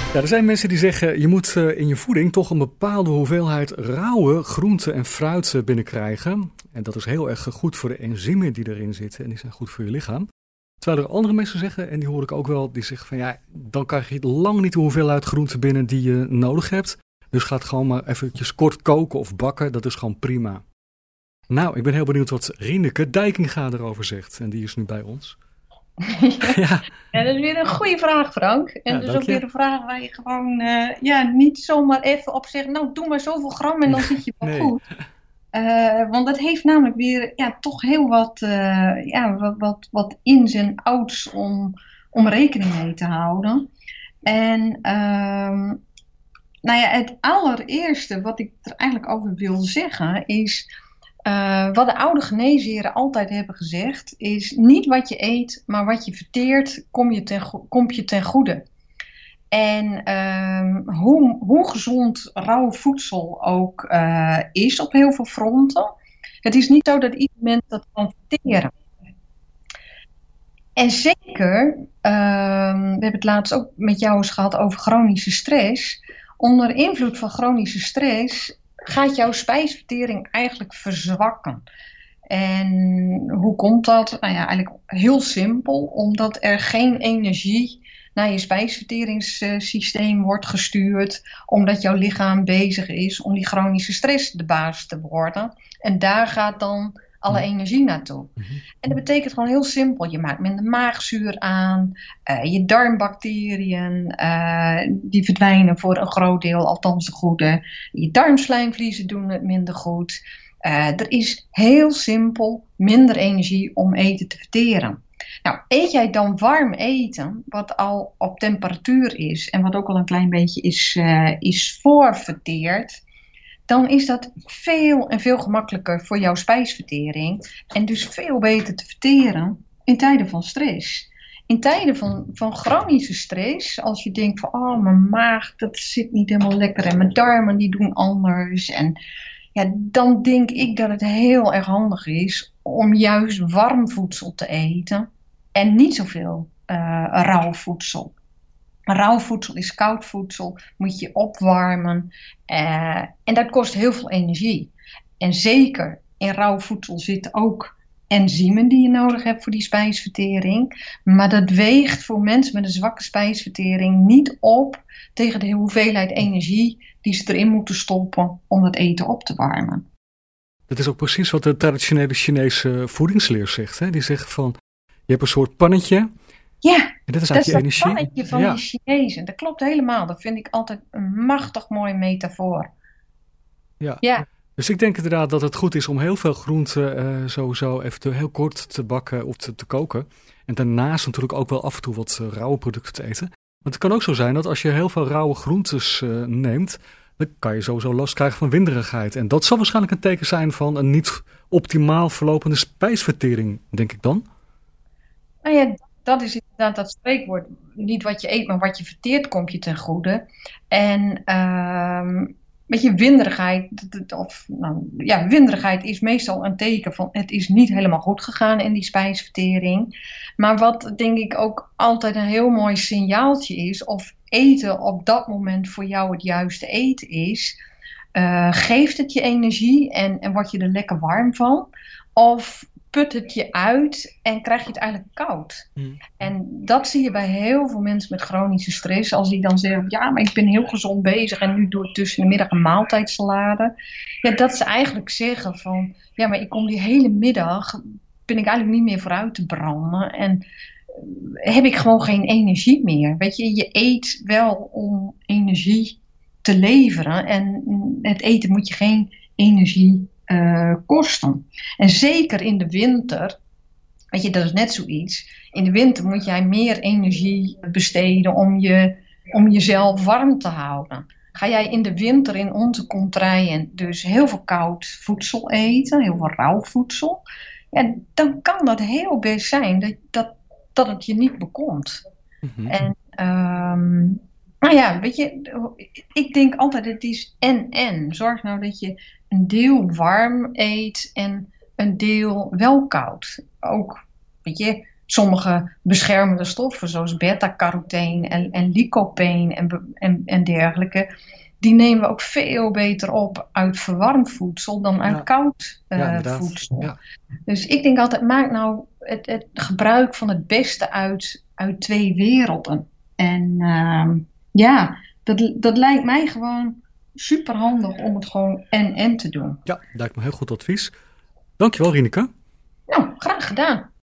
Ja, er zijn mensen die zeggen je moet in je voeding toch een bepaalde hoeveelheid rauwe groenten en fruit binnenkrijgen. En dat is heel erg goed voor de enzymen die erin zitten en die zijn goed voor je lichaam. Terwijl er andere mensen zeggen, en die hoor ik ook wel, die zeggen van ja, dan krijg je lang niet de hoeveelheid groenten binnen die je nodig hebt. Dus ga het gewoon maar eventjes kort koken of bakken, dat is gewoon prima. Nou, ik ben heel benieuwd wat Rieneke Dijkinga erover zegt en die is nu bij ons. Ja. Ja, dat is weer een goede vraag, Frank. En Ja, dus ook weer een vraag waar je gewoon niet zomaar even op zegt, nou doe maar zoveel gram en dan zit je wel goed. Want dat heeft namelijk weer toch heel wat ins en outs om rekening mee te houden. En het allereerste wat ik er eigenlijk over wil zeggen is, wat de oude geneesheren altijd hebben gezegd, is niet wat je eet, maar wat je verteert, komt je ten goede. En hoe gezond rauw voedsel ook is op heel veel fronten, het is niet zo dat ieder mens dat kan verteren. En zeker, we hebben het laatst ook met jou eens gehad over chronische stress. Onder invloed van chronische stress gaat jouw spijsvertering eigenlijk verzwakken. En hoe komt dat? Nou ja, eigenlijk heel simpel, omdat er geen energie naar je spijsverteringssysteem wordt gestuurd, omdat jouw lichaam bezig is om die chronische stress de baas te worden. En daar gaat dan alle energie naartoe. En dat betekent gewoon heel simpel. Je maakt minder maagzuur aan. Je darmbacteriën, die verdwijnen voor een groot deel, althans de goede. Je darmslijmvliezen doen het minder goed. Er is heel simpel minder energie om eten te verteren. Nou, eet jij dan warm eten, wat al op temperatuur is en wat ook al een klein beetje is voorverteerd, dan is dat veel en veel gemakkelijker voor jouw spijsvertering en dus veel beter te verteren in tijden van stress. In tijden van chronische stress, als je denkt van oh, mijn maag dat zit niet helemaal lekker en mijn darmen die doen anders, en ja, dan denk ik dat het heel erg handig is om juist warm voedsel te eten en niet zoveel rauw voedsel. Rauw voedsel is koud voedsel, moet je opwarmen en dat kost heel veel energie. En zeker in rauw voedsel zitten ook enzymen die je nodig hebt voor die spijsvertering. Maar dat weegt voor mensen met een zwakke spijsvertering niet op tegen de hoeveelheid energie die ze erin moeten stoppen om het eten op te warmen. Dat is ook precies wat de traditionele Chinese voedingsleer zegt. Hè? Die zegt van, je hebt een soort pannetje. Ja, en dat is eigenlijk je energie. Dat pannetje van die Chinezen. Dat klopt helemaal. Dat vind ik altijd een machtig mooie metafoor. Ja. Dus ik denk inderdaad dat het goed is om heel veel groenten sowieso even heel kort te bakken of te koken. En daarnaast natuurlijk ook wel af en toe wat rauwe producten te eten. Want het kan ook zo zijn dat als je heel veel rauwe groentes neemt, dan kan je sowieso last krijgen van winderigheid. En dat zal waarschijnlijk een teken zijn van een niet optimaal verlopende spijsvertering, denk ik dan. Nou ja, dat is inderdaad dat spreekwoord. Niet wat je eet, maar wat je verteert komt je ten goede. En weet je, winderigheid is meestal een teken van het is niet helemaal goed gegaan in die spijsvertering. Maar wat denk ik ook altijd een heel mooi signaaltje is, of eten op dat moment voor jou het juiste eten is, geeft het je energie en word je er lekker warm van? Of put het je uit en krijg je het eigenlijk koud. En dat zie je bij heel veel mensen met chronische stress. Als die dan zeggen, ja, maar ik ben heel gezond bezig en nu doe ik tussen de middag een maaltijdsalade. Ja, dat ze eigenlijk zeggen van, ja, maar ik kom die hele middag, ben ik eigenlijk niet meer vooruit te branden. En heb ik gewoon geen energie meer. Weet je, je eet wel om energie te leveren. En het eten moet je geen energie kosten. En zeker in de winter, weet je, dat is net zoiets. In de winter moet jij meer energie besteden om jezelf warm te houden. Ga jij in de winter in onze contraien dus heel veel koud voedsel eten, heel veel rauw voedsel, ja, dan kan dat heel best zijn dat het je niet bekomt. En nou ja, weet je, ik denk altijd het is en. Zorg nou dat je een deel warm eet en een deel wel koud. Ook, weet je, sommige beschermende stoffen, zoals beta-carotene en lycopene en dergelijke, die nemen we ook veel beter op uit verwarmd voedsel dan uit koud voedsel. Ja. Dus ik denk altijd, maak nou het gebruik van het beste uit 2 werelden. En dat lijkt mij gewoon super handig om het gewoon en te doen. Ja, lijkt me heel goed advies. Dankjewel, Rieneke. Nou, graag gedaan.